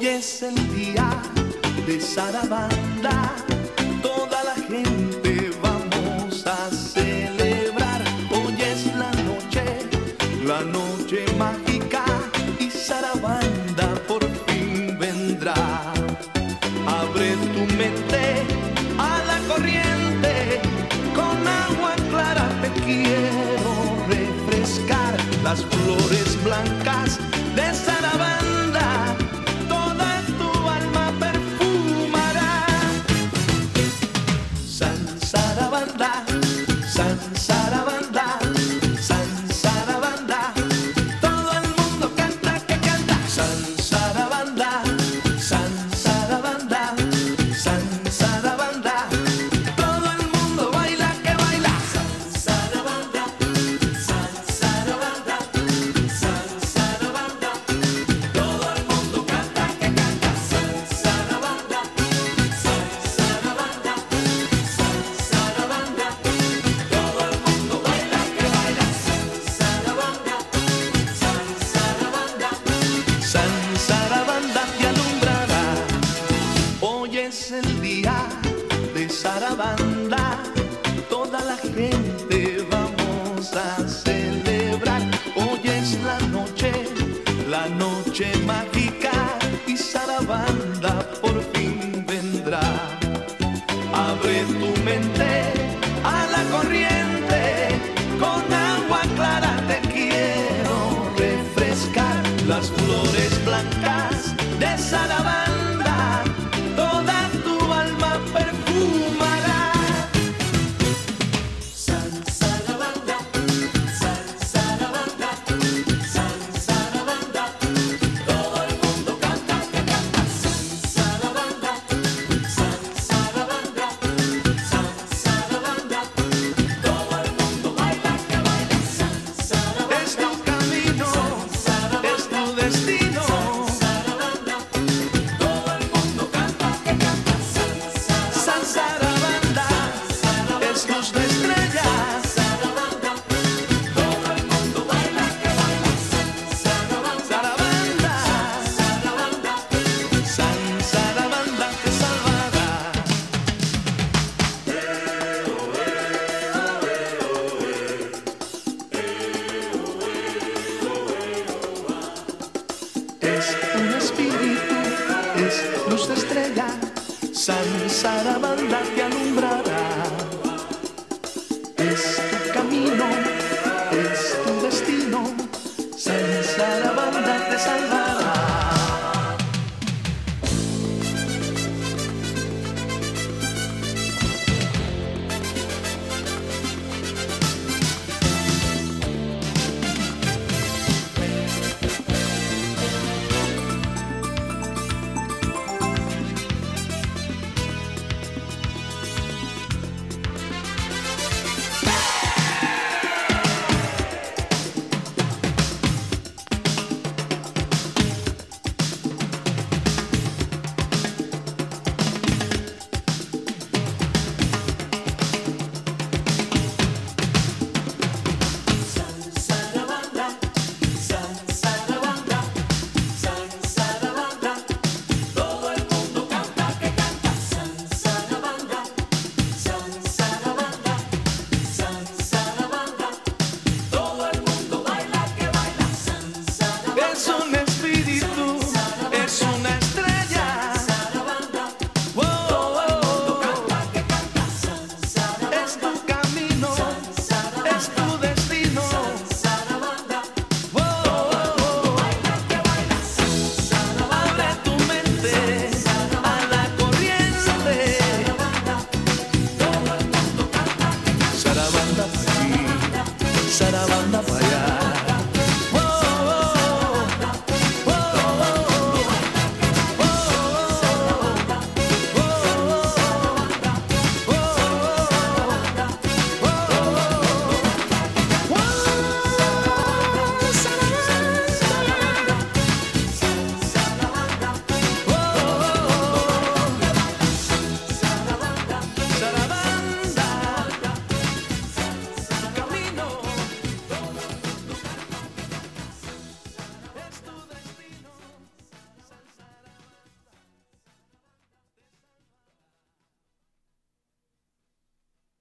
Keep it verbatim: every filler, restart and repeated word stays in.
Hoy es el día de Sarabanda, toda la gente vamos a celebrar. Hoy es la noche, la noche mágica, y Sarabanda por fin vendrá. Abre tu mente a la corriente, con agua clara te quiero refrescar. Las flores blancas de Sarabanda toda tu alma perfumará. San Sarabanda, San Sarabanda, San Sarabanda, todo el mundo canta que canta. San Sarabanda, San Sarabanda, San Sarabanda, todo el mundo baila que baila. San Sarabanda, San Sarabanda, San Sarabanda, todo el mundo canta que canta. San Sarabanda, San Sarabanda, San Sarabanda, todo el mundo baila que baila. San Sarabanda, San Sarabanda, San Sarabanda te alumbrará. Hoy es el día de Sarabanda, toda la gente vamos a celebrar. Hoy es la noche, la noche mágica, y Sarabanda por fin vendrá. Abre tu mente a la corriente, con agua clara te quiero refrescar. Las flores blancas de Sarabanda toda tu alma perfumará. San Sarabanda, San Sarabanda, San Sarabanda, todo el mundo canta que canta. San Sarabanda, San Sarabanda, San Sarabanda, todo el mundo baila que baila. San Sarabanda, es tu camino, es tu destino. San Sarabanda, todo el mundo canta que canta. San Sarabanda, es luz de estrellas. Sarabanda, todo el mundo baila que baila. Sarabanda, Sarabanda, San Sarabanda te salvará. Es un espíritu, es luz de estrella. San Sarabanda te alumbrará. Es tu camino, es tu destino. San Sarabanda te salvará. Es un espíritu, es una estrella. Oh, oh, oh. Es tu camino, es tu destino. Oh, oh, oh. Abre tu mente a la corriente. Sarabanda para aquí, Sarabanda para allá.